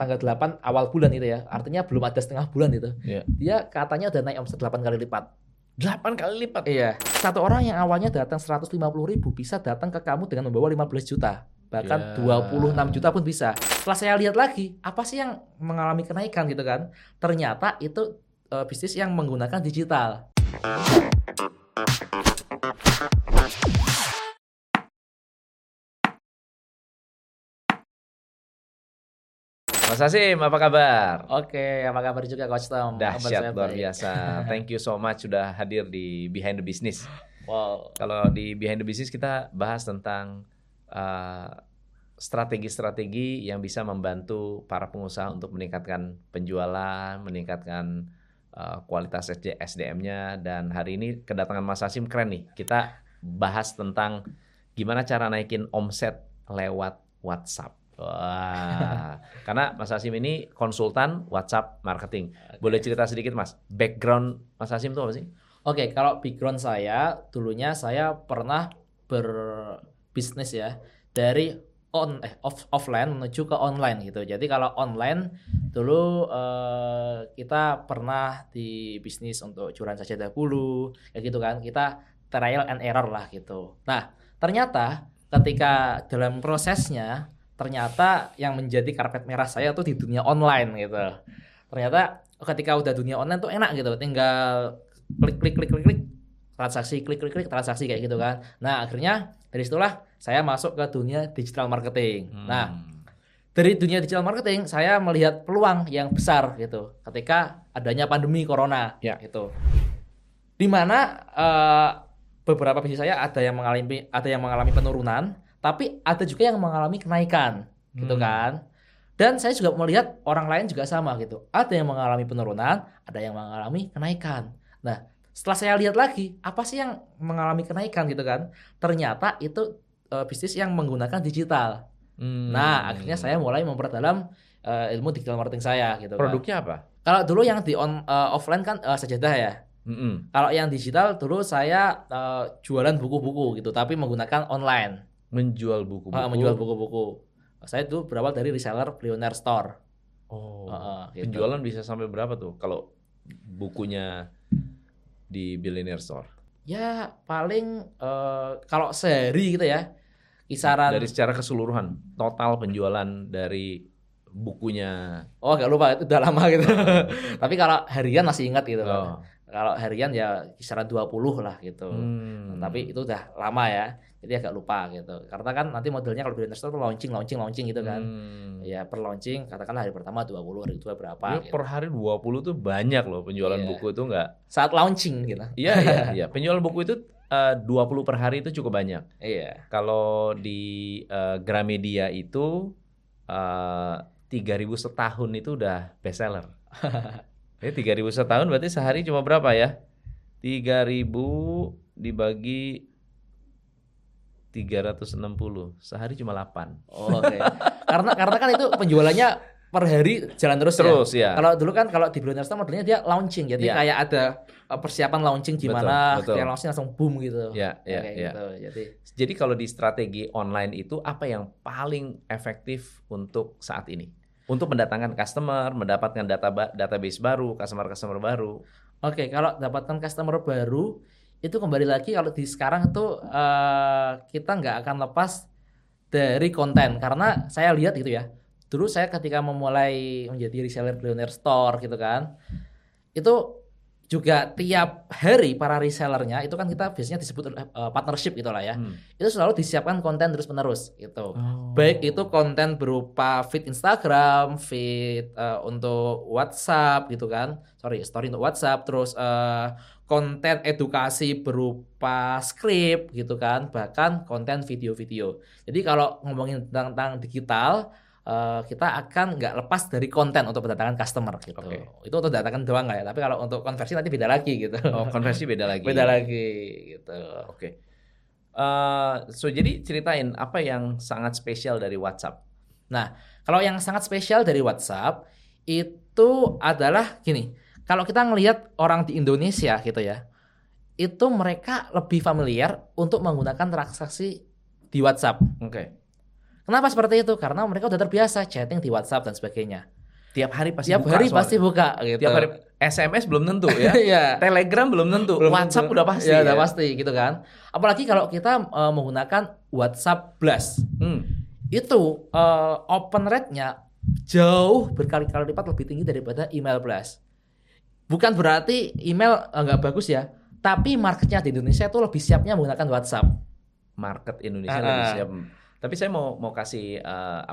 tanggal 8 awal bulan itu ya. Artinya belum ada setengah bulan itu. Iya. Dia katanya udah naik omset 8 kali lipat. 8 kali lipat. Iya. Satu orang yang awalnya datang 150.000 bisa datang ke kamu dengan membawa 15 juta. Bahkan 26 juta pun bisa. Setelah saya lihat lagi, apa sih yang mengalami kenaikan gitu kan? Ternyata itu bisnis yang menggunakan digital. Mas Hasim, apa kabar? Oke, apa kabar juga Coach Tom? Dahsyat, luar biasa. Thank you so much sudah hadir di Behind the Business. Wow. Kalau di Behind the Business kita bahas tentang strategi-strategi yang bisa membantu para pengusaha untuk meningkatkan penjualan, meningkatkan kualitas SDM-nya. Dan hari ini kedatangan Mas Hasim keren nih. Kita bahas tentang gimana cara naikin omset lewat WhatsApp. Wah, karena Mas Hasim ini konsultan WhatsApp marketing. Boleh cerita sedikit Mas, background Mas Hasim itu apa sih? Oke, kalau background saya, dulunya saya pernah berbisnis ya dari offline menuju ke online gitu. Jadi kalau online dulu kita pernah di bisnis untuk jualan sajadah bulu, kayak gitu kan. Kita trial and error lah gitu. Nah, ternyata ketika dalam prosesnya ternyata yang menjadi karpet merah saya tuh di dunia online gitu. Ternyata ketika udah dunia online tuh enak gitu, tinggal klik transaksi, klik transaksi kayak gitu kan. Nah, akhirnya dari situlah saya masuk ke dunia digital marketing. Nah, dari dunia digital marketing saya melihat peluang yang besar gitu ketika adanya pandemi corona gitu. Di mana beberapa bisnis saya ada yang mengalami penurunan, tapi ada juga yang mengalami kenaikan gitu kan. Dan saya juga melihat orang lain juga sama gitu. Ada yang mengalami penurunan, ada yang mengalami kenaikan. Nah, setelah saya lihat lagi, apa sih yang mengalami kenaikan gitu kan? Ternyata itu bisnis yang menggunakan digital. Nah, akhirnya saya mulai memperdalam ilmu digital marketing saya gitu. Produknya apa? Kalau dulu yang di offline kan sajadah ya. Kalau yang digital dulu saya jualan buku-buku gitu, tapi menggunakan online. Menjual buku-buku. Menjual buku-buku. Saya dulu berawal dari reseller Billionaire Store. Gitu. Penjualan bisa sampai berapa tuh kalau bukunya di Billionaire Store? Ya paling kalau sehari gitu ya, kisaran. Dari secara keseluruhan total penjualan dari bukunya. Oh, gak lupa, itu udah lama gitu. Tapi kalau harian masih ingat gitu kan. Kalau harian ya kisaran 20 lah gitu. Tapi itu udah lama ya. Jadi agak lupa gitu. Karena kan nanti modelnya kalau Billionaire Store launching gitu kan. Ya per launching katakanlah hari pertama 20, hari kedua berapa Ya, gitu. per hari 20 tuh banyak loh penjualan buku itu enggak. Saat launching gitu. Iya. Penjualan buku itu 20 per hari itu cukup banyak. Iya. Kalau di Gramedia itu 3.000 setahun itu udah bestseller. 3.000 setahun berarti sehari cuma berapa ya? 3.000 dibagi 360, sehari cuma 8. Oke. Karena kan itu penjualannya per hari jalan terus ya. Kalau dulu kan kalau di Billionaire Store modelnya dia launching, jadi kayak ada persiapan launching gimana, kayak launching langsung boom gitu. Gitu. Jadi kalau di strategi online itu apa yang paling efektif untuk saat ini? Untuk mendatangkan customer, mendapatkan database baru, customer baru. Oke, kalau dapatkan customer baru itu kembali lagi kalau di sekarang tuh kita nggak akan lepas dari konten, karena saya lihat gitu ya. Dulu saya ketika memulai menjadi reseller Billionaire Store gitu kan, itu juga tiap hari para resellernya itu kan kita biasanya disebut partnership gitu lah ya. Itu selalu disiapkan konten terus menerus gitu. Baik itu konten berupa feed Instagram, feed untuk WhatsApp gitu kan. Story untuk WhatsApp, terus konten edukasi berupa skrip gitu kan, bahkan konten video-video. Jadi kalau ngomongin tentang digital, kita akan nggak lepas dari konten untuk mendatangkan customer gitu. Itu untuk datangkan doang nggak ya? Tapi kalau untuk konversi nanti beda lagi gitu. Oh, konversi beda lagi. Beda lagi gitu. Oke. Jadi ceritain apa yang sangat spesial dari WhatsApp. Nah, kalau yang sangat spesial dari WhatsApp itu adalah gini. Kalau kita ngelihat orang di Indonesia gitu ya, itu mereka lebih familiar untuk menggunakan transaksi di WhatsApp. Kenapa seperti itu? Karena mereka udah terbiasa chatting di WhatsApp dan sebagainya. Tiap hari pasti Tiap buka hari soalnya. pasti buka gitu. Tiap hari SMS belum tentu ya. Iya. Telegram belum tentu. WhatsApp udah pasti. Ya, udah pasti gitu kan. Apalagi kalau kita menggunakan WhatsApp Blast. Itu open rate-nya jauh berkali-kali lipat lebih tinggi daripada email Blast. Bukan berarti email nggak bagus ya, tapi marketnya di Indonesia itu lebih siapnya menggunakan WhatsApp. Market Indonesia lebih siap. Tapi saya mau kasih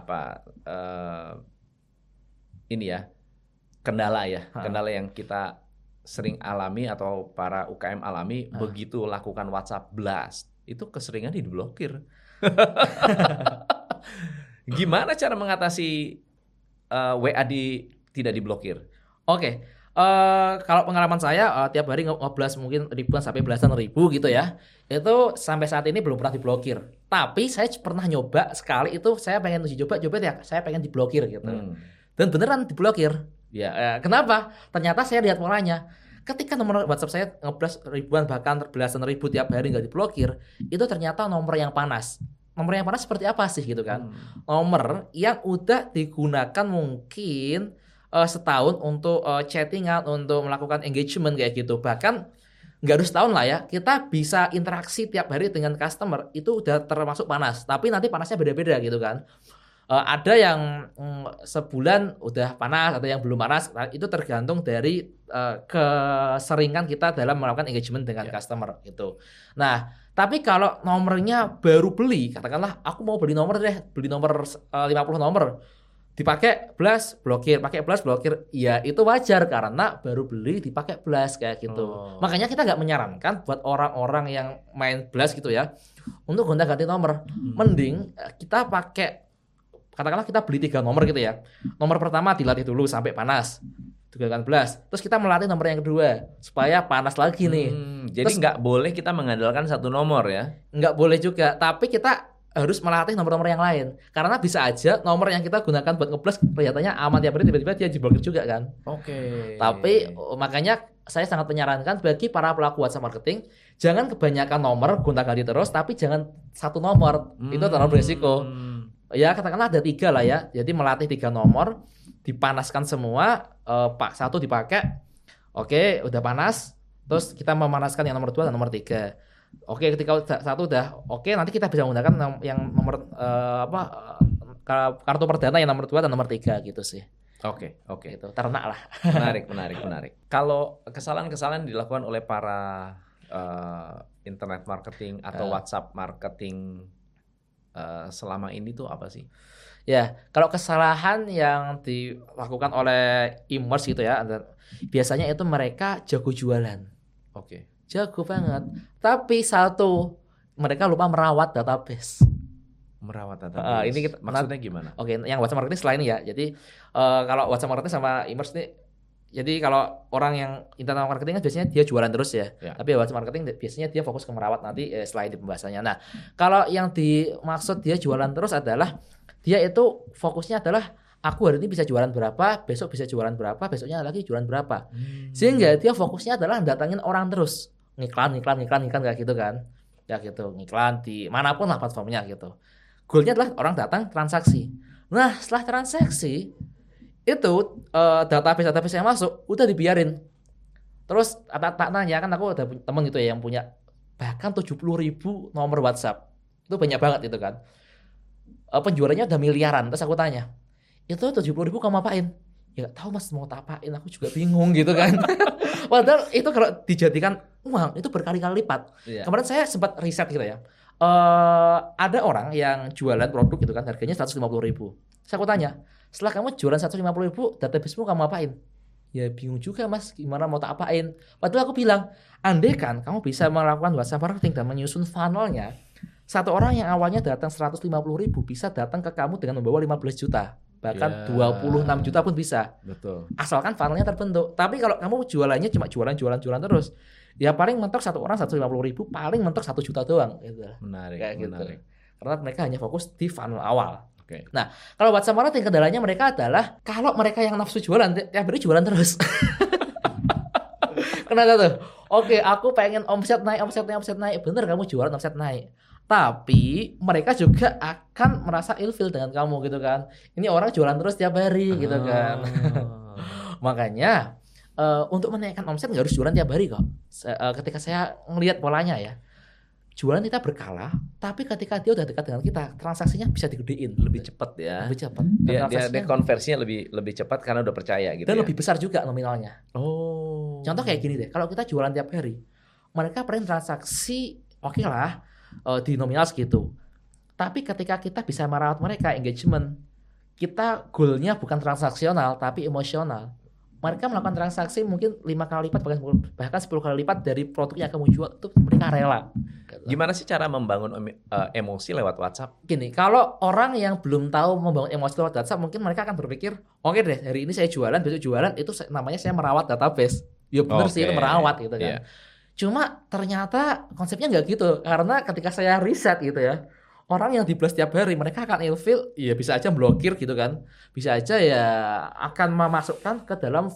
ini ya, kendala yang kita sering alami atau para UKM alami begitu lakukan WhatsApp Blast, itu keseringan diblokir. Gimana cara mengatasi WA tidak diblokir? Oke. Kalau pengalaman saya tiap hari nge-blast mungkin ribuan sampai belasan ribu gitu ya. Itu sampai saat ini belum pernah diblokir. Tapi saya pernah nyoba sekali, itu saya pengen coba ya, saya pengen diblokir gitu. Dan beneran diblokir. Ya, kenapa? Ternyata saya lihat polanya. Ketika nomor WhatsApp saya nge-blast ribuan bahkan belasan ribu tiap hari nggak diblokir, itu ternyata nomor yang panas. Nomor yang panas seperti apa sih gitu kan? Nomor yang udah digunakan mungkin setahun untuk chattingan, untuk melakukan engagement kayak gitu. Bahkan nggak harus setahun lah ya, kita bisa interaksi tiap hari dengan customer, itu udah termasuk panas. Tapi nanti panasnya beda-beda gitu kan. Ada yang sebulan udah panas, ada yang belum panas. Itu tergantung dari keseringan kita dalam melakukan engagement dengan customer gitu. Nah, tapi kalau nomornya baru beli, katakanlah aku mau beli nomor 50 nomor, dipakai blast blokir, pakai blast blokir, ya itu wajar karena baru beli dipakai blast kayak gitu. Makanya kita nggak menyarankan buat orang-orang yang main blast gitu ya untuk gonta-ganti nomor. Mending kita pakai, katakanlah kita beli 3 nomor gitu ya. Nomor pertama dilatih dulu sampai panas, gunakan blast. Terus kita melatih nomor yang kedua supaya panas lagi nih. Jadi nggak boleh kita mengandalkan satu nomor ya? Nggak boleh juga, tapi kita harus melatih nomor-nomor yang lain. Karena bisa aja nomor yang kita gunakan buat nge-blast kelihatannya aman tiap hari, tiba-tiba dia diblokir juga kan. Tapi makanya saya sangat menyarankan bagi para pelaku WhatsApp marketing, jangan kebanyakan nomor gonta-ganti terus, tapi jangan satu nomor. Itu terlalu berisiko. Ya katakanlah ada 3 lah ya. Jadi melatih 3 nomor, dipanaskan semua, satu dipakai. Oke, udah panas. Terus kita memanaskan yang nomor 2 dan nomor 3. Oke, ketika satu udah oke, nanti kita bisa menggunakan yang nomor kartu perdana yang nomor 2 dan nomor 3 gitu sih. Oke. Itu ternak lah. Menarik. Kalau kesalahan-kesalahan dilakukan oleh para internet marketing atau WhatsApp marketing selama ini tuh apa sih? Ya, kalau kesalahan yang dilakukan oleh e-commerce gitu ya, biasanya itu mereka jago jualan. Jago banget. Tapi satu, mereka lupa merawat database. Ini maksudnya gimana? Oke, yang WhatsApp marketing selain ya. Jadi kalau WhatsApp marketing sama e-commerce ini, jadi kalau orang yang internet marketing kan biasanya dia jualan terus ya. Tapi WhatsApp marketing biasanya dia fokus ke merawat nanti selain di pembahasannya. Nah, kalau yang dimaksud dia jualan terus adalah dia itu fokusnya adalah aku hari ini bisa jualan berapa, besok bisa jualan berapa, besoknya lagi jualan berapa. Sehingga dia fokusnya adalah datangin orang terus. Ngiklan kayak gitu kan. Ya gitu, ngiklan di manapun lah platformnya gitu. Goalnya adalah orang datang transaksi. Nah, setelah transaksi itu database yang masuk udah dibiarin. Terus tak nanya kan, aku ada temen gitu ya yang punya bahkan 70.000 nomor WhatsApp. Itu banyak banget itu kan. Penjualannya udah miliaran. Terus aku tanya, itu 70.000 kamu apain? Ya gak tahu mas, mau apain, aku juga bingung gitu kan. Padahal itu kalau dijadikan uang itu berkali-kali lipat. Kemarin saya sempat riset gitu ya. Ada orang yang jualan produk gitu kan, harganya 150.000. Saya aku tanya, setelah kamu jualan 150.000, databasemu kamu apain? Ya bingung juga mas, gimana mau tak apain. Padahal aku bilang, andai kan kamu bisa melakukan WhatsApp marketing dan menyusun funnelnya, satu orang yang awalnya datang 150.000 bisa datang ke kamu dengan membawa 15 juta. Bahkan 26 juta pun bisa. Betul. Asalkan funnelnya terbentuk. Tapi kalau kamu jualannya cuma jualan terus, ya paling mentok satu orang 150.000, paling mentok 1 juta doang gitu. Menarik. Gitu. Karena mereka hanya fokus di funnel awal. Nah, kalau WhatsApp marketing kendalanya mereka adalah kalau mereka yang nafsu jualan, tiap hari jualan terus. Kenapa tuh? Oke, aku pengen omset naik. Bener kamu jualan omset naik. Tapi mereka juga akan merasa ilfil dengan kamu gitu kan. Ini orang jualan terus tiap hari gitu kan. Makanya untuk menaikkan omset nggak harus jualan tiap hari kok. Ketika saya ngelihat polanya ya, jualan kita berkala, tapi ketika dia udah dekat dengan kita, transaksinya bisa digedein, Lebih cepat ya. lebih cepat. Dan Dia konversinya lebih cepat karena udah percaya gitu dan ya. lebih besar juga nominalnya. Oh. Contoh kayak gini deh, kalau kita jualan tiap hari, mereka paling transaksi oke lah di nominal segitu. Tapi ketika kita bisa merawat mereka, engagement, kita goalnya bukan transaksional tapi emosional. Mereka melakukan transaksi mungkin 5 kali lipat bahkan 10 kali lipat dari produk yang kamu jual, itu mereka rela. Gimana sih cara membangun emosi lewat WhatsApp? Gini, kalau orang yang belum tahu membangun emosi lewat WhatsApp, mungkin mereka akan berpikir, oke deh, hari ini saya jualan, besok jualan, itu namanya saya merawat database. Ya benar sih, itu merawat gitu kan. Iya. Cuma ternyata konsepnya nggak gitu, karena ketika saya riset gitu ya, orang yang di-blast tiap hari mereka akan ilfil, ya bisa aja blokir gitu kan, bisa aja ya akan memasukkan ke dalam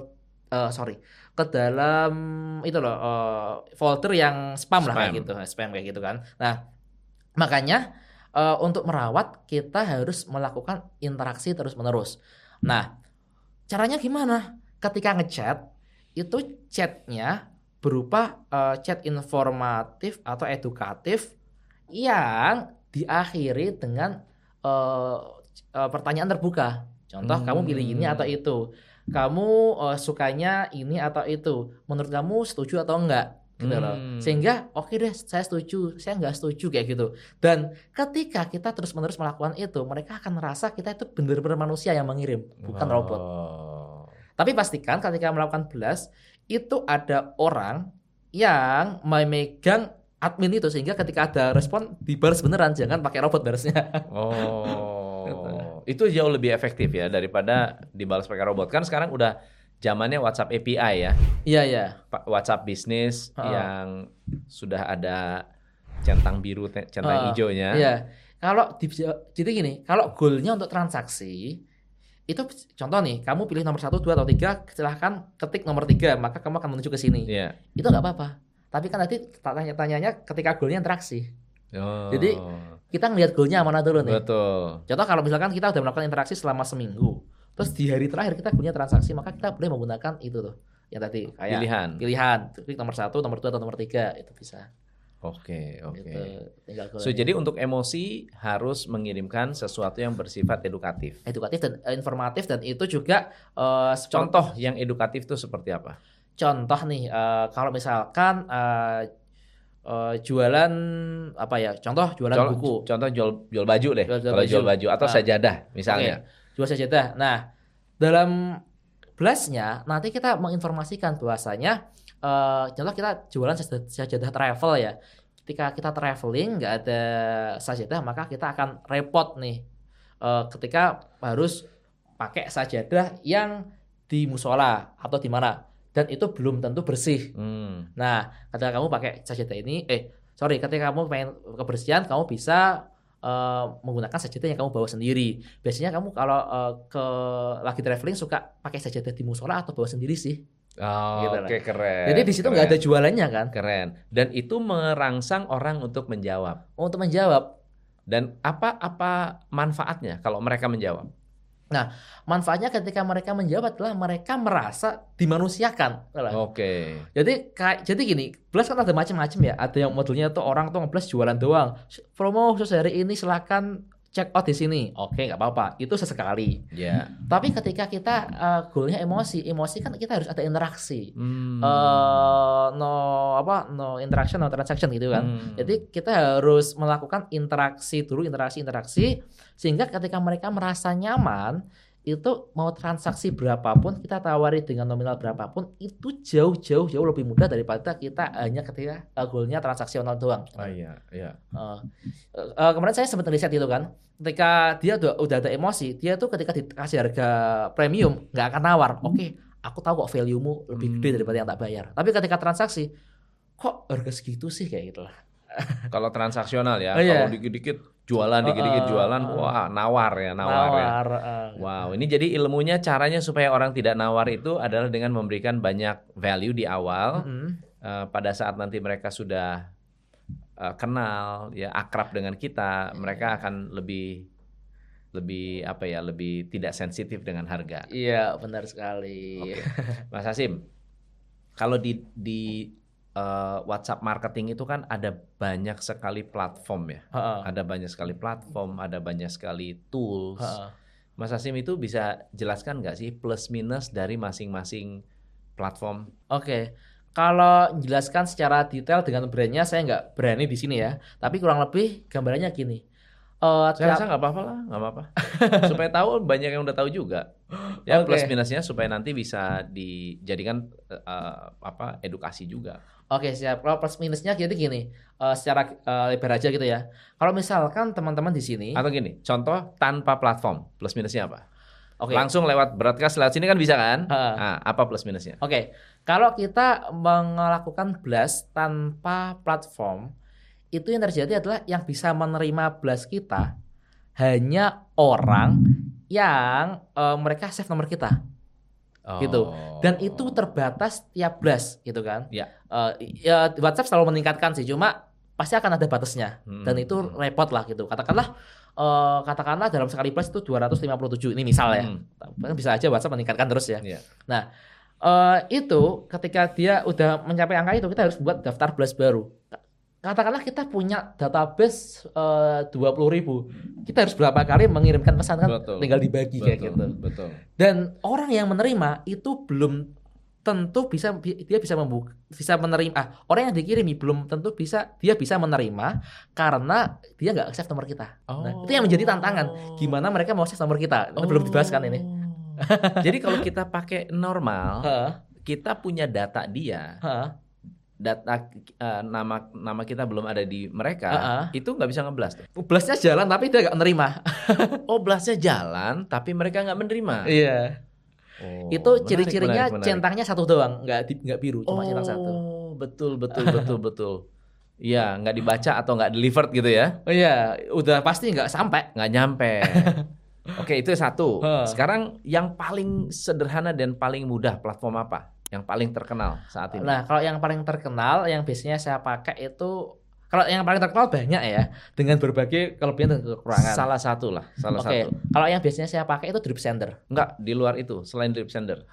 ke dalam itu loh folder yang spam lah kayak gitu, spam kayak gitu kan. Nah makanya untuk merawat kita harus melakukan interaksi terus-menerus. Nah caranya gimana? Ketika ngechat itu chatnya berupa chat informatif atau edukatif yang diakhiri dengan pertanyaan terbuka. Contoh, kamu pilih ini atau itu. Kamu sukanya ini atau itu. Menurut kamu setuju atau enggak? Gitu loh. Sehingga oke deh, saya setuju, saya enggak setuju kayak gitu. Dan ketika kita terus-menerus melakukan itu, mereka akan merasa kita itu benar-benar manusia yang mengirim, bukan robot. Tapi pastikan ketika melakukan blast itu ada orang yang memegang admin itu, sehingga ketika ada respon dibalas beneran, jangan pakai robot balasnya. Itu jauh lebih efektif ya daripada dibalas pakai robot. Kan sekarang udah zamannya WhatsApp API ya. Iya. WhatsApp bisnis yang sudah ada centang biru, centang hijaunya. Iya. Jadi gini, kalau goalnya untuk transaksi itu contoh nih, kamu pilih nomor 1, 2, atau 3, silahkan ketik nomor 3, maka kamu akan menuju ke sini. Itu nggak apa-apa. Tapi kan nanti tanya-tanyanya ketika goalnya interaksi. Jadi kita ngelihat goalnya mana dulu nih. Betul. Contoh kalau misalkan kita udah melakukan interaksi selama seminggu, terus di hari terakhir kita goalnya transaksi, maka kita boleh menggunakan itu tuh. Ya tadi kayak pilihan. Klik nomor 1, nomor 2, atau nomor 3, itu bisa. Oke. Gitu, Jadi untuk emosi harus mengirimkan sesuatu yang bersifat edukatif dan informatif, dan itu juga contoh yang edukatif itu seperti apa? Contoh nih, kalau misalkan jualan apa ya? Contoh jualan buku. Contoh jual baju deh. Kalau jual baju atau sajadah misalnya. Jual sajadah. Nah, dalam blastnya nanti kita menginformasikan bahwasanya contoh kita jualan sajadah travel ya. Ketika kita traveling nggak ada sajadah, maka kita akan repot nih ketika harus pakai sajadah yang di musola atau di mana, dan itu belum tentu bersih. Nah, ketika kamu pakai sajadah ini, ketika kamu pengen kebersihan, kamu bisa menggunakan sajadah yang kamu bawa sendiri. Biasanya kamu kalau lagi traveling suka pakai sajadah di musola atau bawa sendiri sih. Oke, keren. Jadi di situ nggak ada jualannya kan? Keren. Dan itu merangsang orang untuk menjawab. Dan apa manfaatnya kalau mereka menjawab? Nah, manfaatnya ketika mereka menjawab adalah mereka merasa dimanusiakan. Oke. Jadi gini, blast kan ada macam-macam ya. Ada yang modelnya tuh orang tuh nge-blast jualan doang. Promo khusus hari ini silakan check out di sini. Oke, nggak apa-apa. Itu sesekali. Tapi ketika kita goalnya emosi kan kita harus ada interaksi. No interaction, no transaction gitu kan. Jadi kita harus melakukan interaksi dulu, interaksi sehingga ketika mereka merasa nyaman, itu mau transaksi berapapun kita tawari dengan nominal berapapun, itu jauh lebih mudah daripada kita hanya ketika goalnya transaksional doang. Kemarin saya sempat riset itu kan, ketika dia udah ada emosi, dia tuh ketika dikasih harga premium nggak akan nawar. Oke, aku tahu kok value-mu lebih gede daripada yang tak bayar. Tapi ketika transaksi, kok harga segitu sih, kayak gitulah. Kalau transaksional ya, kalau dikit-dikit jualan, wah nawar ya. Wow, ini jadi ilmunya, caranya supaya orang tidak nawar itu adalah dengan memberikan banyak value di awal. Pada saat nanti mereka sudah kenal, ya akrab dengan kita, mereka akan lebih lebih tidak sensitif dengan harga. Iya, benar sekali. Oke. Mas Hasim, kalau di WhatsApp marketing itu kan ada banyak sekali platform ya. Ada banyak sekali platform, ada banyak sekali tools. Mas Hasim itu bisa jelaskan nggak sih plus minus dari masing-masing platform? Oke. Kalau jelaskan secara detail dengan brandnya saya nggak berani di sini ya. Tapi kurang lebih gambarannya gini. Saya rasa nggak apa-apa lah, nggak apa-apa. Supaya tahu, banyak yang udah tahu juga. Ya plus minusnya supaya nanti bisa dijadikan edukasi juga. Oke, siap. Kalau plus minusnya jadi gini, secara lebar aja gitu ya. Kalau misalkan teman-teman di sini atau gini, contoh tanpa platform, plus minusnya apa? Oke. Langsung lewat broadcast lewat sini kan bisa kan? Nah, apa plus minusnya? Oke. Kalau kita melakukan blast tanpa platform, itu yang terjadi adalah yang bisa menerima blast kita hanya orang yang mereka save nomor kita. Gitu. Dan itu terbatas tiap blast gitu kan. Ya. WhatsApp selalu meningkatkan sih, cuma pasti akan ada batasnya. Dan itu repot lah gitu. Katakanlah dalam sekali blast itu 257 ini misal ya. Bisa aja WhatsApp meningkatkan terus ya. Nah, itu ketika dia udah mencapai angka itu, kita harus buat daftar blast baru. Katakanlah kita punya database 20.000, kita harus berapa kali mengirimkan pesan kan? Tinggal dibagi kayak gitu. Betul. Dan orang yang menerima itu belum tentu bisa menerima. Orang yang dikirimi belum tentu dia bisa menerima karena dia nggak save nomor kita. Nah, itu yang menjadi tantangan. Gimana mereka mau save nomor kita? Belum dibahas kan ini. Jadi kalau kita pakai normal, kita punya data dia. Data nama kita belum ada di mereka, itu nggak bisa ngeblast. Blastnya jalan tapi dia nggak menerima. Blastnya jalan tapi mereka nggak menerima. Iya. Itu ciri-cirinya centangnya satu doang, nggak biru, cuma centang satu. Betul. Iya, nggak dibaca atau nggak delivered gitu ya? Oh iya, udah pasti nggak nyampe. Oke, itu satu. Sekarang yang paling sederhana dan paling mudah platform apa? Yang paling terkenal saat ini? Nah, kalau yang paling terkenal, yang biasanya saya pakai itu, kalau yang paling terkenal banyak ya, dengan berbagai kelebihan dan kekurangan. Salah satu. Kalau yang biasanya saya pakai itu Drip Sender. Enggak, di luar itu, selain Drip Sender.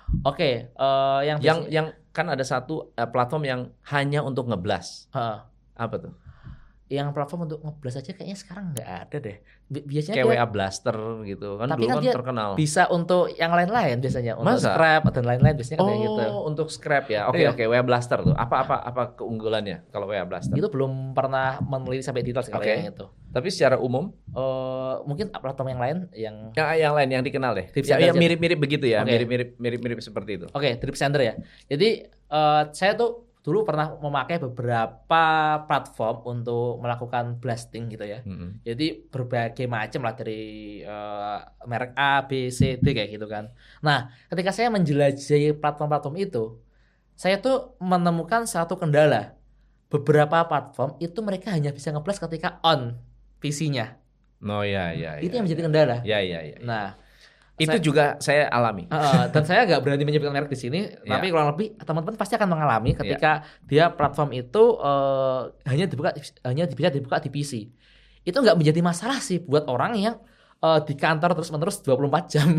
Yang kan ada satu platform yang hanya untuk ngeblast. Apa tuh? Yang platform untuk ngeblast aja kayaknya sekarang nggak ada deh. Biasanya kayak WA Blaster gitu kan, tapi dulu kan kan terkenal. Bisa untuk yang lain-lain biasanya, untuk scrap dan lain-lain biasanya kayak gitu. Untuk scrap ya. Oke, WA Blaster tuh. Apa keunggulannya kalau WA Blaster? Itu belum pernah meneliti sampai detail sekali yang itu. Tapi secara umum mungkin platform yang lain yang lain yang dikenal deh. Yang mirip-mirip begitu ya. Mirip-mirip seperti itu. Oke, Drip Sender ya. Jadi saya tuh dulu pernah memakai beberapa platform untuk melakukan blasting gitu ya. Jadi berbagai macam lah, dari merek A, B, C, D kayak gitu kan. Nah, ketika saya menjelajahi platform-platform itu, saya tuh menemukan satu kendala. Beberapa platform itu mereka hanya bisa ngeblast ketika on PC-nya. Itu yang menjadi kendala. Nah, itu juga saya alami. Dan saya nggak berani menyebutkan merek di sini, tapi kurang lebih teman-teman pasti akan mengalami ketika dia platform itu hanya bisa dibuka di PC. Itu nggak menjadi masalah sih buat orang yang di kantor terus-menerus 24 jam.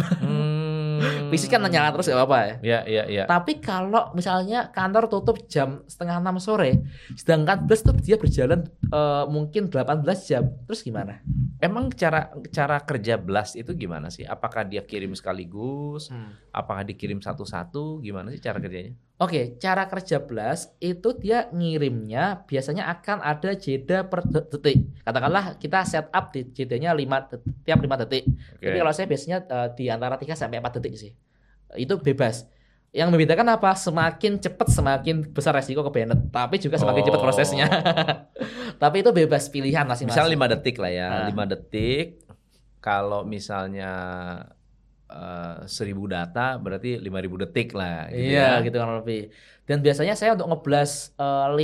PC kan nyala terus nggak apa-apa ya. Iya. Tapi kalau misalnya kantor tutup jam 5:30 sore, sedangkan blast tuh dia berjalan mungkin 18 jam, terus gimana? Emang cara kerja blast itu gimana sih? Apakah dia kirim sekaligus? Apakah dikirim satu-satu? Gimana sih cara kerjanya? Oke, cara kerja blast itu dia ngirimnya biasanya akan ada jeda per detik. Katakanlah kita setup di jedanya tiap 5 detik. Tapi kalau saya biasanya di antara 3 sampai 4 detik sih. Itu bebas. Yang membedakan apa? Semakin cepat semakin besar resiko ke banned, tapi juga semakin cepat prosesnya. Tapi itu bebas pilihan masing-masing. Misalnya 5 detik lah ya. 5 detik. Kalau misalnya 1.000 data berarti 5.000 detik lah gitu. Iya, gitu kan lebih. Dan biasanya saya untuk ngeblast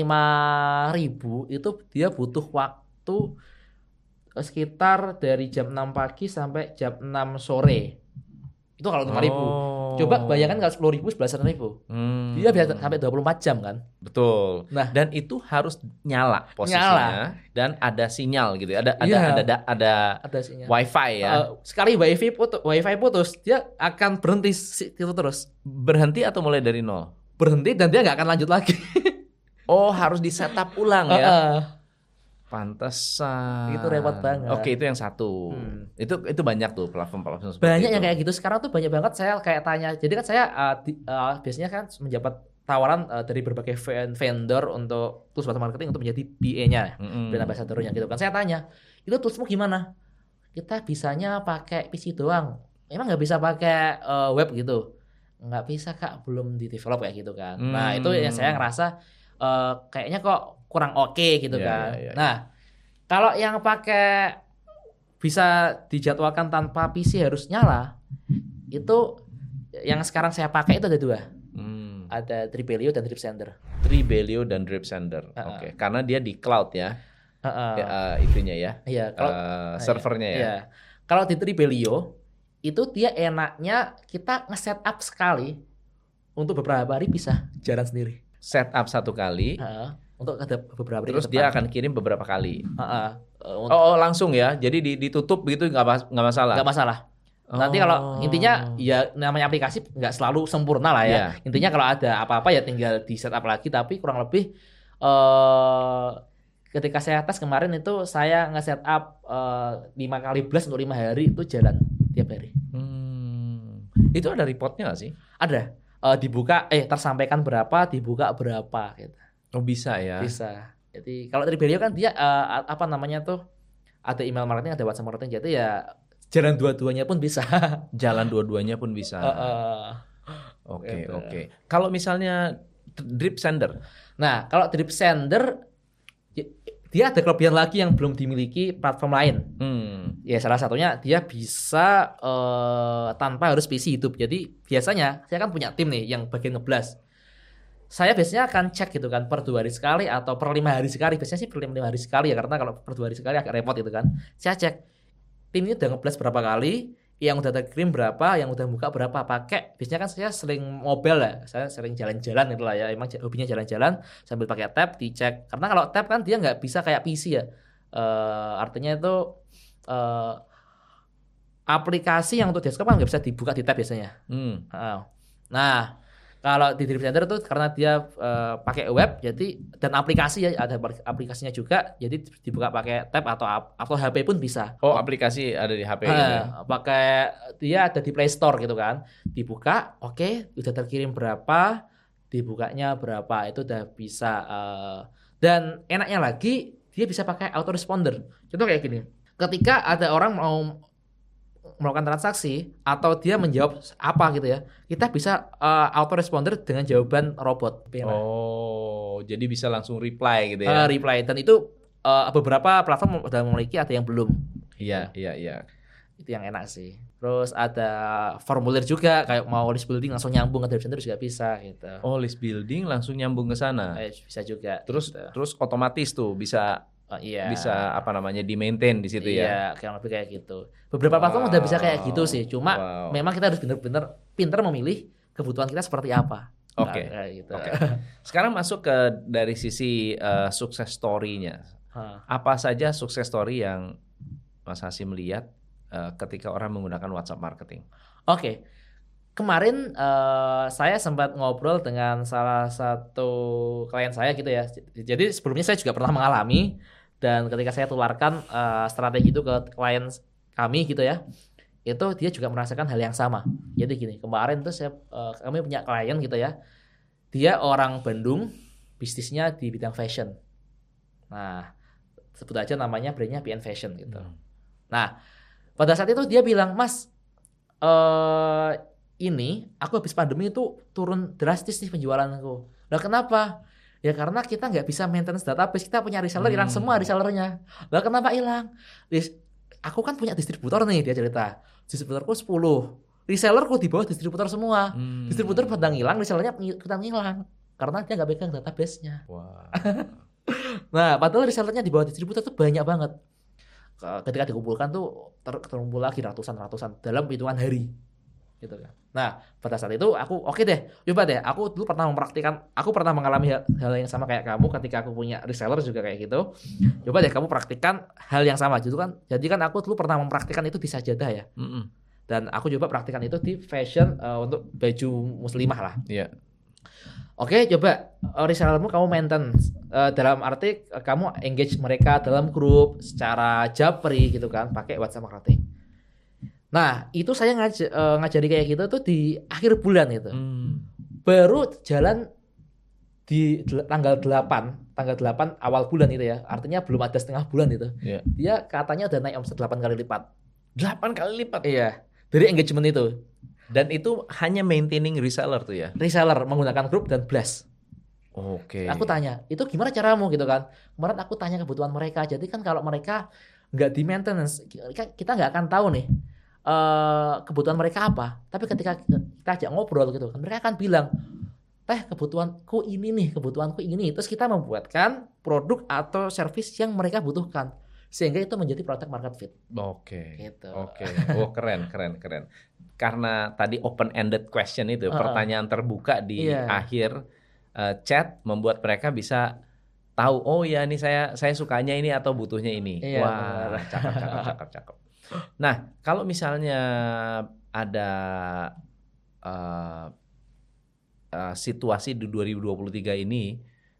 5.000 itu dia butuh waktu sekitar dari jam 6 pagi sampai jam 6 sore. Itu kalau 5.000. Oh. Coba bayangkan kalau 10.000 11.000. Dia bisa sampai 24 jam kan. Betul. Nah, Dan itu harus nyala posisinya dan ada sinyal gitu ya. Iya. Ada sinyal. wifi ya. Sekali wifi putus, dia akan berhenti itu terus. Berhenti atau mulai dari nol? Berhenti dan dia nggak akan lanjut lagi. Oh, harus di setup ulang ya. Pantesan. Itu repot banget. Oke, itu yang satu. Itu banyak tuh platform-platform seperti Banyak itu. yang kayak gitu. Sekarang tuh banyak banget saya kayak tanya. Jadi kan saya biasanya kan menjabat tawaran dari berbagai vendor untuk tools marketing untuk menjadi BA-nya, brand ambassador-nya gitu kan. Saya tanya, itu toolsmu gimana? Kita bisanya pakai PC doang. Emang nggak bisa pakai web gitu? Nggak bisa Kak, belum di develop kayak gitu kan. Nah itu yang saya ngerasa kayaknya kok kurang oke gitu kan. Nah kalau yang pakai bisa dijadwalkan tanpa PC harus nyala, itu yang sekarang saya pakai itu ada 2. Ada Dripelio dan Dripsender. Dripelio dan Dripsender. Oke. Karena dia di cloud ya. Itunya ya. Iya, servernya ya. Iya. Kalau di Dripelio itu dia enaknya kita nge-setup sekali untuk beberapa hari bisa jalan sendiri. Setup satu kali. Untuk ada beberapa hari. Terus dia akan kirim beberapa kali. Oh, langsung ya. Jadi ditutup gitu nggak masalah. Nggak masalah. Nanti kalau intinya ya namanya aplikasi nggak selalu sempurna lah ya. Intinya kalau ada apa-apa ya tinggal di setup lagi. Tapi kurang lebih ketika saya tes kemarin itu saya nge-setup 5 kali blast untuk 5 hari itu jalan tiap hari. Itu ada reportnya nggak sih? Ada. Dibuka tersampaikan berapa, dibuka berapa gitu. Oh bisa ya. Bisa. Jadi kalau dari Dripelio kan dia apa namanya tuh ada email marketing, ada WhatsApp marketing. Jadi ya jalan dua-duanya pun bisa. Jalan dua-duanya pun bisa. Oke. Kalau misalnya Dripsender. Nah, kalau Dripsender dia ada kelebihan lagi yang belum dimiliki platform lain. Ya salah satunya dia bisa tanpa harus PC hidup. Jadi biasanya saya kan punya tim nih yang bagian nge-blast. Saya biasanya akan cek gitu kan per 2 hari sekali atau per 5 hari sekali. Biasanya sih per 5 hari sekali ya, karena kalau per 2 hari sekali agak repot gitu kan. Saya cek tim ini udah nge-blast berapa kali, yang udah terkirim berapa, yang udah buka berapa, pakai. Biasanya kan saya sering mobile ya, saya sering jalan-jalan gitu lah ya. Emang hobinya jalan-jalan sambil pakai tab dicek. Karena kalau tab kan dia nggak bisa kayak PC ya. Artinya itu aplikasi yang untuk desktop kan nggak bisa dibuka di tab biasanya. Nah kalau di Dripsender tuh karena dia pakai web, jadi dan aplikasi ya, ada aplikasinya juga, jadi dibuka pakai tab atau HP pun bisa. Oh, aplikasi ada di HP gitu. Pakai dia ada di Play Store gitu kan. Dibuka, oke, udah terkirim berapa, dibukanya berapa, itu udah bisa. Dan enaknya lagi dia bisa pakai autoresponder. Contoh kayak gini. Ketika ada orang mau melakukan transaksi atau dia menjawab apa gitu ya, kita bisa autoresponder dengan jawaban robot. Oh, jadi bisa langsung reply gitu ya? Reply, dan itu beberapa platform udah memiliki, ada yang belum. Iya. Itu yang enak sih. Terus ada formulir juga, kayak mau list building langsung nyambung ke Dripsender juga bisa gitu. Oh, list building langsung nyambung ke sana. Bisa juga. Terus otomatis tuh bisa bisa apa namanya di-maintain di situ ya. Iya, lebih kayak gitu. Beberapa platform udah bisa kayak gitu sih. Cuma memang kita harus benar-benar pintar memilih kebutuhan kita seperti apa. Oke. Sekarang masuk ke dari sisi sukses story-nya. Apa saja sukses story yang Mas Hasyim lihat ketika orang menggunakan WhatsApp marketing? Oke. Kemarin saya sempat ngobrol dengan salah satu klien saya gitu ya. Jadi sebelumnya saya juga pernah mengalami, dan ketika saya tularkan strategi itu ke klien kami gitu ya, itu dia juga merasakan hal yang sama. Jadi gini, kemarin tuh kami punya klien gitu ya, dia orang Bandung, bisnisnya di bidang fashion. Nah, sebut aja namanya brandnya PN Fashion gitu. Nah, pada saat itu dia bilang, Mas, ini aku habis pandemi itu turun drastis nih penjualanku. Lah kenapa? Ya karena kita nggak bisa maintenance database. Kita punya reseller, hilang semua resellernya. Lah kenapa hilang? Aku kan punya distributor nih, dia cerita. Distributorku 10, resellerku di bawah distributor semua. Distributor pada ngilang, resellernya ikutan ngilang karena dia nggak pegang database-nya. Wow. Nah, padahal resellernya di bawah distributor tuh banyak banget. Ketika dikumpulkan tuh terkumpul lagi ratusan dalam hitungan hari. gitu kan. Nah, pada saat itu aku oke deh, coba deh. Aku dulu pernah aku pernah mengalami hal yang sama kayak kamu ketika aku punya reseller juga kayak gitu. Coba deh kamu praktikkan hal yang sama gitu kan. Jadi kan aku dulu pernah mempraktikkan itu di sajadah ya. Dan aku coba praktikkan itu di fashion untuk baju muslimah lah. Iya. Oke, coba resellermu kamu maintain dalam arti kamu engage mereka dalam grup secara japri gitu kan, pakai WhatsApp marketing. Nah, itu saya ngajari kayak gitu tuh di akhir bulan itu. Baru jalan di tanggal 8 awal bulan itu ya. Artinya belum ada setengah bulan itu. Yeah. Dia katanya udah naik omset 8 kali lipat. 8 kali lipat? Iya. Dari engagement itu. Dan itu hanya maintaining reseller tuh ya? Reseller menggunakan grup dan blast. Oke. Aku tanya, itu gimana caramu gitu kan? Kemarin aku tanya kebutuhan mereka. Jadi kan kalau mereka nggak di maintenance, kita nggak akan tahu nih kebutuhan mereka apa. Tapi ketika kita ajak ngobrol gitu kan, mereka akan bilang, kebutuhanku ini. Terus kita membuatkan produk atau service yang mereka butuhkan. Sehingga itu menjadi product market fit. Oke. Gitu. Oke. Oh, keren. Karena tadi open-ended question itu, pertanyaan terbuka di akhir chat membuat mereka bisa tahu, oh ya ini saya sukanya ini atau butuhnya ini. Iya, wah, cakep. Nah, kalau misalnya ada situasi di 2023 ini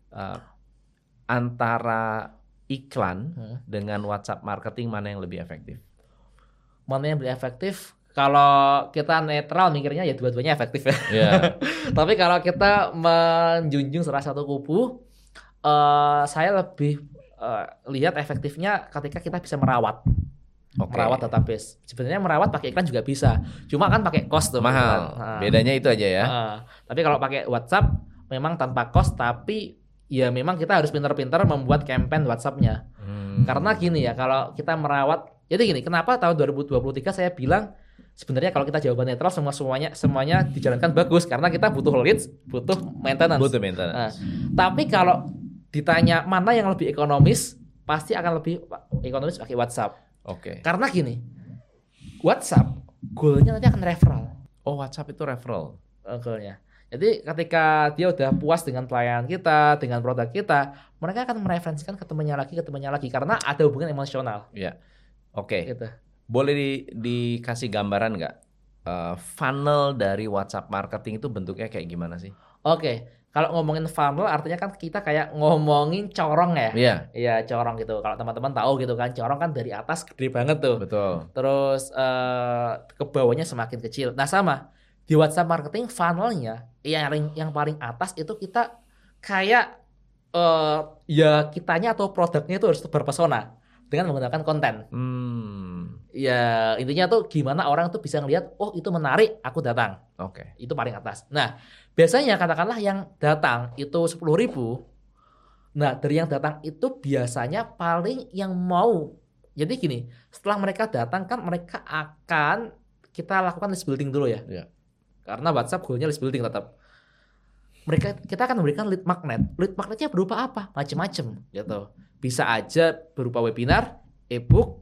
antara iklan dengan WhatsApp marketing mana yang lebih efektif? Mana yang lebih efektif? Kalau kita netral mikirnya ya dua-duanya efektif ya. Yeah. Tapi kalau kita menjunjung salah satu kubu, saya lebih lihat efektifnya ketika kita bisa merawat. Okay. Merawat database. Sebenarnya merawat pakai iklan juga bisa. Cuma kan pakai cost tuh. Mahal. Bedanya itu aja ya. Tapi kalau pakai WhatsApp memang tanpa cost, tapi ya memang kita harus pintar-pintar membuat campaign WhatsApp-nya. Karena gini ya, kalau kita merawat, jadi gini, kenapa tahun 2023 saya bilang sebenarnya kalau kita jawaban netral semuanya dijalankan bagus karena kita butuh leads, butuh maintenance. Tapi kalau ditanya mana yang lebih ekonomis, pasti akan lebih ekonomis pakai WhatsApp. Oke. Karena gini, WhatsApp goalnya nanti akan referral. Oh, WhatsApp itu referral goalnya. Jadi ketika dia udah puas dengan pelayanan kita, dengan produk kita, mereka akan mereferensikan ke temannya lagi karena ada hubungan emosional. Iya. Oke. Gitu. Boleh dikasih gambaran nggak funnel dari WhatsApp marketing itu bentuknya kayak gimana sih? Oke. Kalau ngomongin funnel artinya kan kita kayak ngomongin corong ya. Iya. Iya, corong gitu. Kalau teman-teman tahu gitu kan, corong kan dari atas gede banget tuh. Betul. Terus ke bawahnya semakin kecil. Nah, sama di WhatsApp marketing funnelnya yang paling atas itu kita kayak ya kitanya atau produknya itu harus berpesona dengan menggunakan konten. Ya intinya tuh gimana orang tuh bisa ngelihat, oh itu menarik, aku datang. Oke. Itu paling atas. Nah biasanya katakanlah yang datang itu 10.000. Nah dari yang datang itu biasanya paling yang mau. Jadi gini, setelah mereka datang kan mereka akan kita lakukan list building dulu ya. Yeah. Karena WhatsApp goalnya list building tetap. Kita akan memberikan lead magnet. Lead magnetnya berupa apa? Macam-macam gitu. Bisa aja berupa webinar, ebook,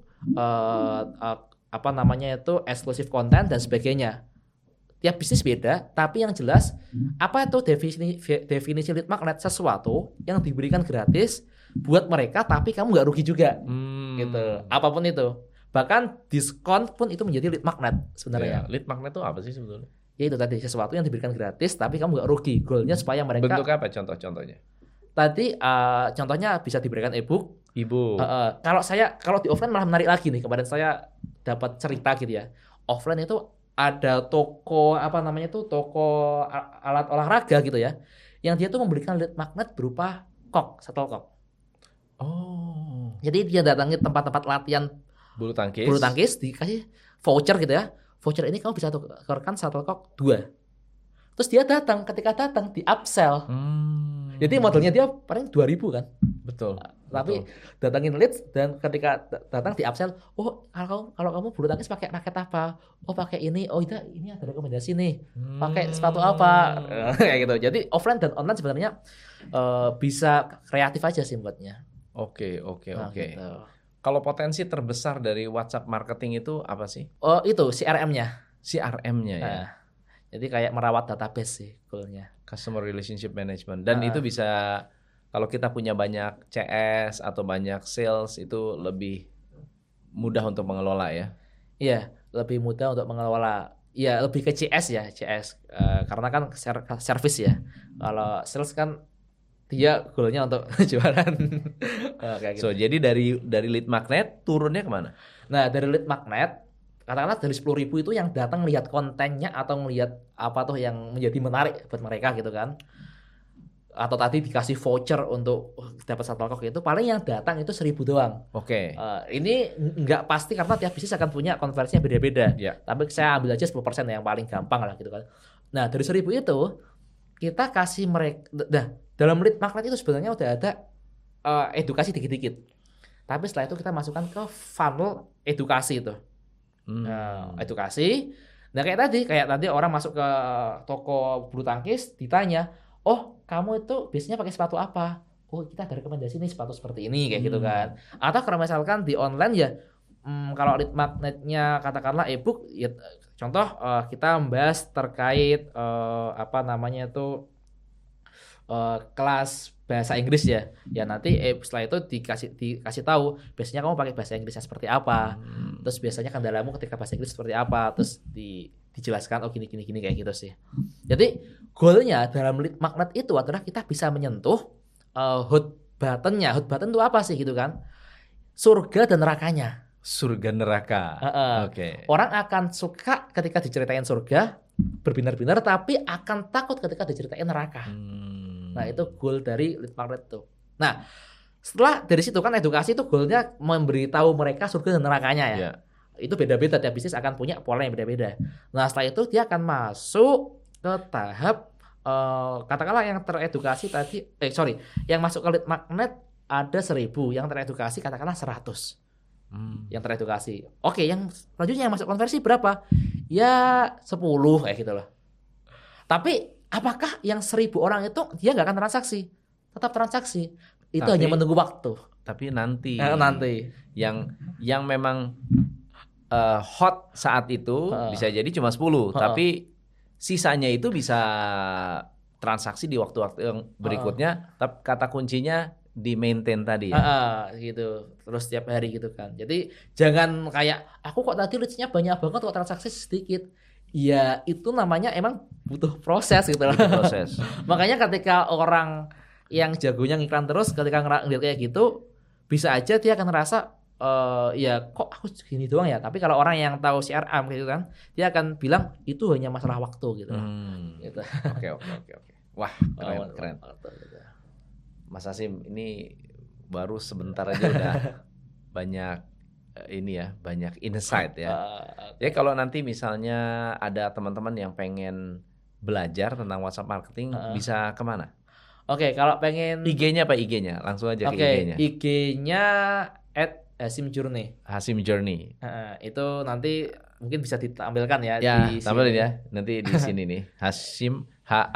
eksklusif konten dan sebagainya. Tiap bisnis beda, tapi yang jelas apa itu definisi lead magnet? Sesuatu yang diberikan gratis buat mereka, tapi kamu nggak rugi juga, gitu. Apapun itu, bahkan diskon pun itu menjadi lead magnet sebenarnya. Lead magnet itu apa sih sebetulnya? Ya itu tadi, sesuatu yang diberikan gratis, tapi kamu nggak rugi. Goalnya supaya mereka. Bentuk apa contohnya? Tadi contohnya bisa diberikan ebook. Kalau di offline malah menarik lagi nih. Kemarin saya dapat cerita gitu ya. Offline itu ada toko toko alat olahraga gitu ya. Yang dia tuh memberikan lead magnet berupa shuttle. Oh. Jadi dia datangi tempat-tempat latihan bulu tangkis dikasih voucher gitu ya. Voucher ini kamu bisa tukarkan shuttlecock 2. Terus dia ketika datang di upsell. Jadi modelnya dia paling 2.000 kan. Betul. Tapi datangin leads dan ketika datang di upsell, oh kalau kamu bulu tangkis pakai raket apa? Oh pakai ini. Oh ini ada rekomendasi nih. Pakai sepatu apa? Kayak gitu. Jadi offline dan online sebenarnya bisa kreatif aja sih buatnya. Oke. Gitu. Kalau potensi terbesar dari WhatsApp marketing itu apa sih? Oh itu CRM-nya. CRM-nya ya. Nah, jadi kayak merawat database sih goalnya. Customer Relationship Management. Dan itu bisa, kalau kita punya banyak CS atau banyak sales, itu lebih mudah untuk mengelola ya. Iya, lebih mudah untuk mengelola. Iya, lebih ke CS ya, CS. Karena kan service ya. Kalau sales kan dia goalnya untuk jualan. Kayak gitu. So, jadi dari lead magnet turunnya kemana? Nah, dari lead magnet, katakanlah dari 10.000 itu yang datang lihat kontennya atau ngelihat apa tuh yang menjadi menarik buat mereka gitu kan. Atau tadi dikasih voucher untuk dapat satu alkohol itu, paling yang datang itu 1.000 doang. Oke. Ini nggak pasti karena tiap bisnis akan punya konversinya beda-beda. Ya. Tapi saya ambil aja 10% yang paling gampang lah gitu kan. Nah, dari 1.000 itu kita kasih mereka, dalam lead magnet itu sebenarnya udah ada edukasi dikit-dikit. Tapi setelah itu kita masukkan ke funnel edukasi itu. Edukasi. Nah, kayak tadi orang masuk ke toko bulu tangkis ditanya, "Oh, kamu itu biasanya pakai sepatu apa?" "Oh, kita ada rekomendasi nih sepatu seperti ini," kayak gitu kan. Atau kalau misalkan di online ya, kalau lead magnetnya katakanlah e-book, ya contoh kita membahas terkait apa namanya itu kelas bahasa Inggris ya. Ya nanti setelah itu dikasih tahu biasanya kamu pakai bahasa Inggrisnya seperti apa. Terus biasanya kendalamu ketika bahasa Inggris seperti apa. Terus dijelaskan gini kayak gitu sih. Jadi goalnya dalam lead magnet itu adalah kita bisa menyentuh hot buttonnya. Hot button itu apa sih gitu kan? Surga dan nerakanya. Surga neraka. Oke. Orang akan suka ketika diceritain surga berbinar-binar, tapi akan takut ketika diceritain neraka. Nah, itu goal dari lead magnet tuh. Nah, setelah dari situ kan edukasi itu goalnya memberitahu mereka surga dan nerakanya ya. Yeah. Itu beda-beda, tiap bisnis akan punya pola yang beda-beda. Nah, setelah itu dia akan masuk ke tahap katakanlah yang teredukasi tadi, yang masuk ke lead magnet ada 1.000, yang teredukasi katakanlah 100. Yang teredukasi. Oke, yang selanjutnya yang masuk konversi berapa? Ya 10 kayak gitu loh. Tapi apakah yang 1.000 orang itu dia nggak akan transaksi? Tetap transaksi. Itu hanya menunggu waktu. Tapi nanti yang memang hot saat itu bisa jadi cuma 10, tapi sisanya itu bisa transaksi di waktu-waktu yang berikutnya. Tapi kata kuncinya di maintain tadi ya. Gitu. Terus setiap hari gitu kan. Jadi jangan kayak aku kok tadi leads-nya banyak banget kok transaksi sedikit. Ya itu namanya emang butuh proses gitu loh. Butuh proses. Makanya ketika orang yang jagonya ngiklan terus ketika ngeliat kayak gitu, bisa aja dia akan ngerasa ya kok aku segini doang ya. Tapi kalau orang yang tahu CRM gitu kan, dia akan bilang itu hanya masalah waktu gitu. Gitu. Oke. Wah, keren. Mas Hasyim, ini baru sebentar aja udah banyak banyak insight ya. Jadi kalau nanti misalnya ada teman-teman yang pengen belajar tentang WhatsApp marketing, bisa kemana? Oke, kalau pengen IG-nya apa IG-nya? Langsung aja ke IG-nya. IG-nya @hasyimjourney. Hasyimjourney. Itu nanti mungkin bisa ditampilkan ya. Ya, tampilin ya. Nanti di sini nih. Hasyim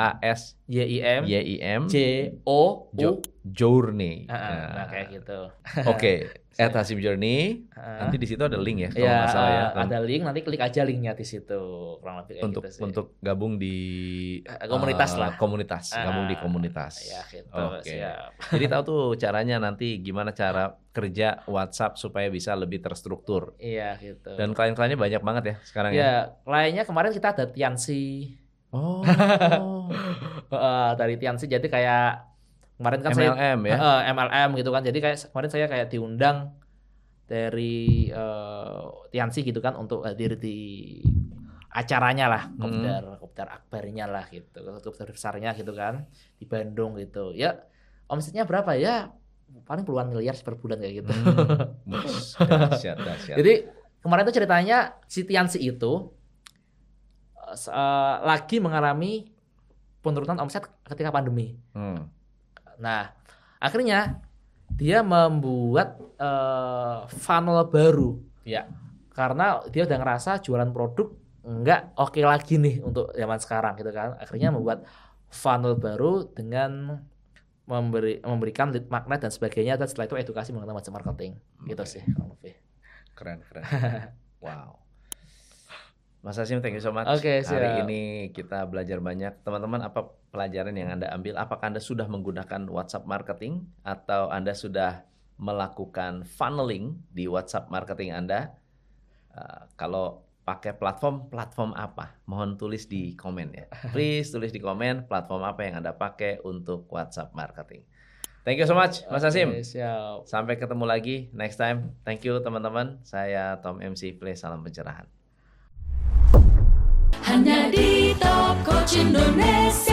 HASYIM Journey. Nah, kayak gitu. Oke, @hasyimjourney. Nanti di situ ada link ya kalau nggak salah ya. Ada link, nanti klik aja linknya di situ. Kurang lebih kayak untuk gitu sih. untuk gabung di komunitas lah. Gabung di komunitas. Ya, gitu. Oke. Siap. Jadi tahu tuh caranya nanti gimana cara kerja WhatsApp supaya bisa lebih terstruktur. Iya, gitu. Dan klien-kliennya banyak banget ya sekarang ya. Ya, kliennya kemarin kita ada Tiansi. Oh. Dari Tiansi, jadi kayak kemarin kan MLM ya. MLM gitu kan. Jadi kemarin saya kayak diundang dari Tiansi gitu kan untuk hadir di acaranya lah, kopdar akbarnya lah gitu, kopdar besarnya gitu kan di Bandung gitu. Ya omsetnya berapa ya? Paling puluhan miliar per bulan kayak gitu. Dahsyat. Jadi kemarin tuh ceritanya si Tiansi itu lagi mengalami penurunan omset ketika pandemi. Nah, akhirnya dia membuat funnel baru. Ya. Karena dia udah ngerasa jualan produk nggak oke lagi nih untuk zaman sekarang gitu kan. Akhirnya membuat funnel baru dengan memberikan lead magnet dan sebagainya, dan setelah itu edukasi mengenai macam marketing. Gitu sih. Keren. Wow. Mas Hasyim, thank you so much. Oke, Hari siap. ini kita belajar banyak. Teman-teman, apa pelajaran yang Anda ambil? Apakah Anda sudah menggunakan WhatsApp marketing atau Anda sudah melakukan funneling di WhatsApp marketing Anda? Kalau pakai platform apa? Mohon tulis di komen ya. Please tulis di komen platform apa yang Anda pakai untuk WhatsApp marketing. Thank you so much, Mas Hasyim. Oke, siap. Sampai ketemu lagi next time. Thank you teman-teman. Saya Tom MC Play, salam pencerahan. Hanya di Top Coach Indonesia.